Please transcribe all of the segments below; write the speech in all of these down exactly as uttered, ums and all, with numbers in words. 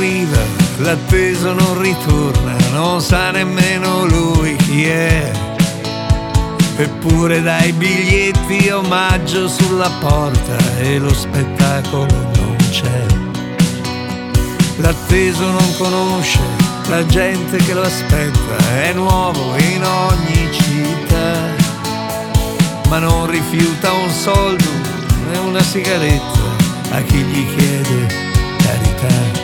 arriva, l'atteso non ritorna, non sa nemmeno lui chi è. Eppure dai biglietti omaggio sulla porta e lo spettacolo non c'è. L'atteso non conosce la gente che lo aspetta, è nuovo in ogni città, ma non rifiuta un soldo e una sigaretta a chi gli chiede carità.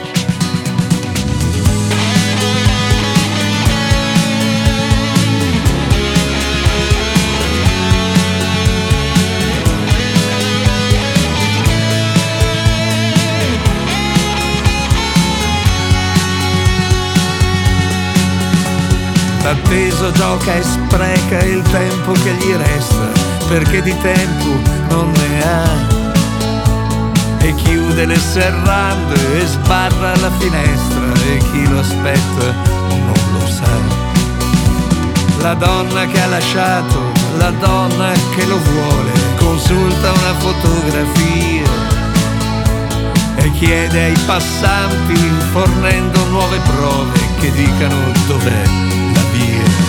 L'atteso gioca e spreca il tempo che gli resta, perché di tempo non ne ha. E chiude le serrande e sbarra la finestra, e chi lo aspetta non lo sa. La donna che ha lasciato, la donna che lo vuole, consulta una fotografia e chiede ai passanti, fornendo nuove prove che dicano dov'è la via.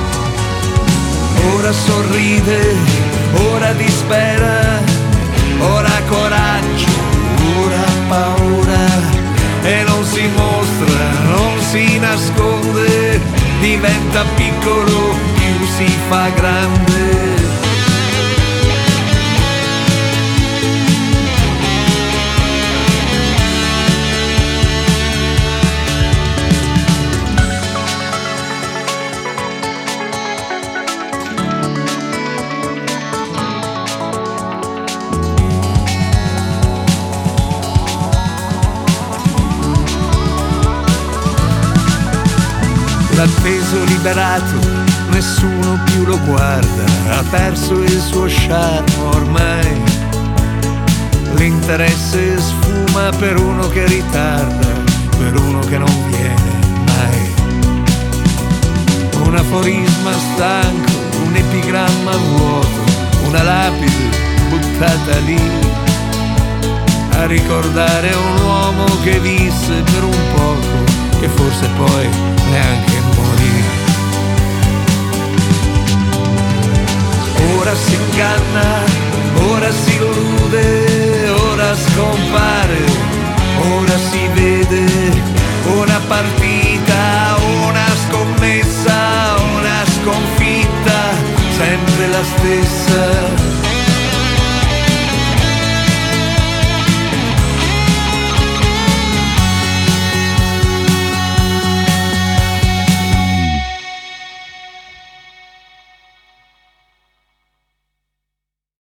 Ora sorride, ora dispera, ora coraggio, ora paura, e non si mostra, non si nasconde, diventa piccolo, più si fa grande. L'atteso liberato, nessuno più lo guarda, ha perso il suo charme ormai. L'interesse sfuma per uno che ritarda, per uno che non viene mai. Un aforisma stanco, un epigramma vuoto, una lapide buttata lì, a ricordare un uomo che visse per un poco, che forse poi neanche morì. Ora si inganna, ora si illude, ora scompare, ora si vede